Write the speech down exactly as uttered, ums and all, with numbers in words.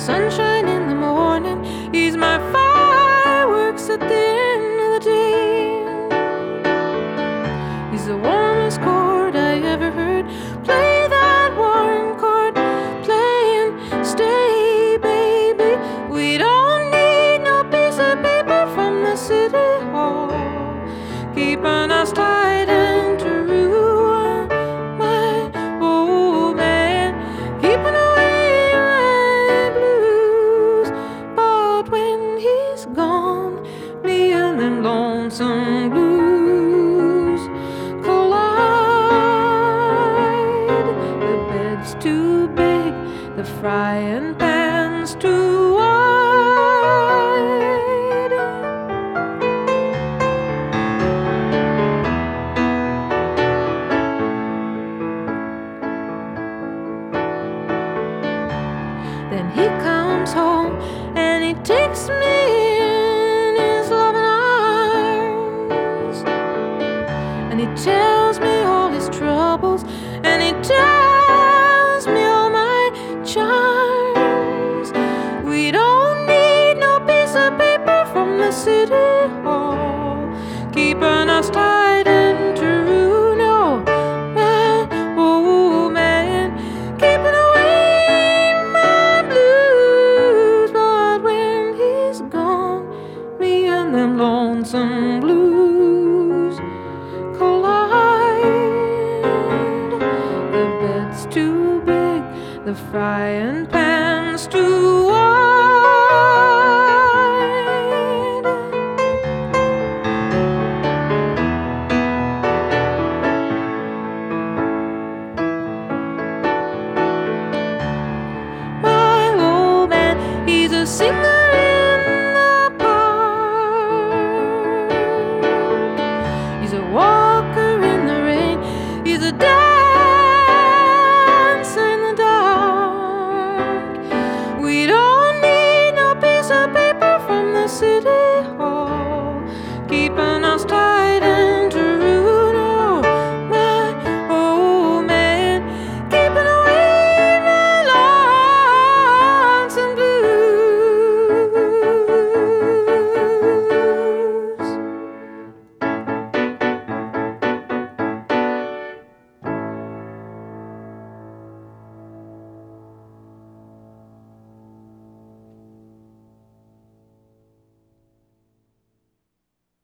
sunshine in the morning. He's my fireworks at the end of the day. He's the warmest chord I ever heard. Play that warm chord, play and stay, baby. We don't need no piece of paper from the city hall, keeping us tight and true. My old man, keeping away my blues. But when he's gone, me and them lonesome blues collide. The bed's too big, the frying pan's too wide. Then he comes home and he takes me in his loving arms, and he tells me all his troubles, and he tells me all my charms. We don't need no piece of paper from the city hall, keeping us tight and true. No, my old man, keeping away my blues. But when he's gone, me and them lonesome blues collide. The bed's too big, the frying pan's too wide. My old man, he's a single